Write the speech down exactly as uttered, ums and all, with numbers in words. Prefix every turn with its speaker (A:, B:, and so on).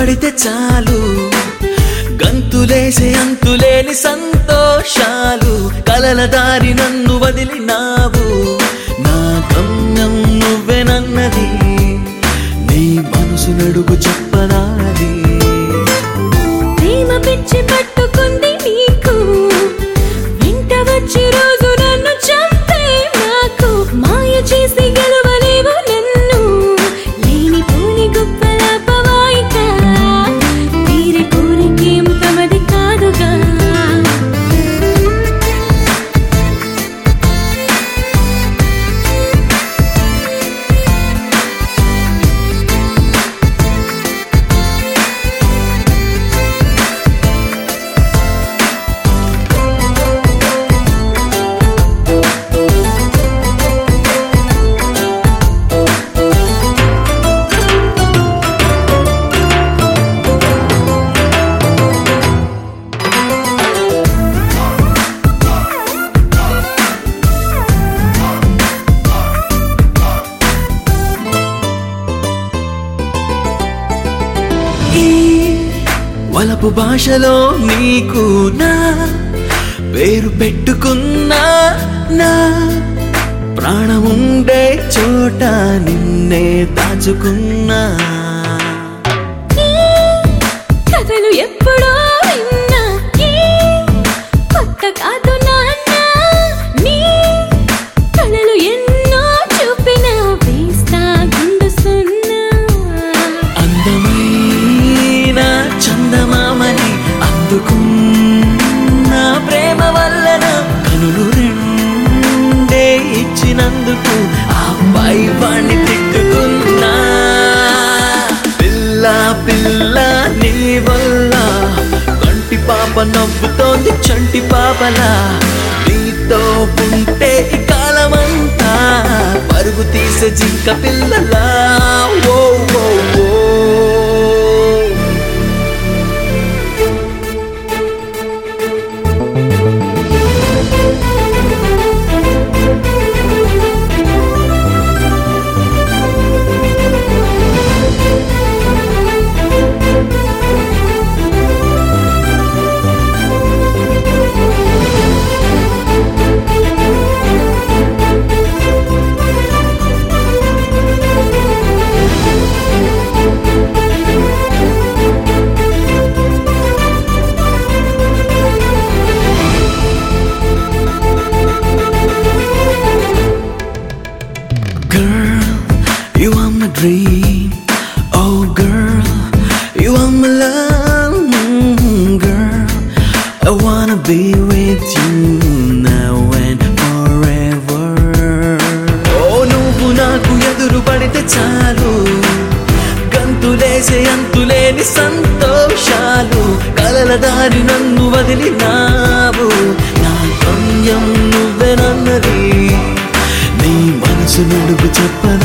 A: పడితే చాలు గంతులేసే అంతులేని సంతోషాలు కలల దారి నన్ను వదిలినావు నా గమ్యం నువ్వెనన్నది నీ మనసు నడుగు చెప్పనాది
B: ప్రేమ పిచ్చి పట్టుకుంది నీకు వెంట వచ్చి రోజు నన్ను చంపే నాకు మాయ చేసి గెలవలేవు నన్ను లేని పోని గొప్పల పవాయిక తీరే కోరికేం తమది కాదుగా
A: వలపు భాషలో నీకు నా పేరు పెట్టుకున్నా నా ప్రాణముండే చోట నిన్నే దాచుకున్నా
B: కథలు ఎప్పుడో విన్నా కొత్త కాదు నాన్న నీ కళలు ఎన్నో చూపిన వేస్తా గుండు సున్నా
A: అందమైన చందమామని అందుకున్న ప్రేమ వల్లన కనులు రెండే ఇచ్చినందుకు ఆ పై వాణ్ణి తిట్టుకున్నా పిల్ల పిల్ల నీ వల్ల కంటి పాప నవ్వుతోంది చంటి పాపలా నీతో ఉంటే ఈ కాలమంతా పరుగు తీసే జింక పిల్లలా ఓ ఓ ఓ You are my dream, oh girl, you are my love, mm, girl. I wanna be with you now and forever. Oh, నువ్వు నాకు ఎదురు పడితే చాలు గంతులేసే అంతులేని సంతోషాలు కలల దారి నన్ను వదిలినావు నా గమ్యం నువ్వెనన్నది నీ మనసు నడుగు చెప్పన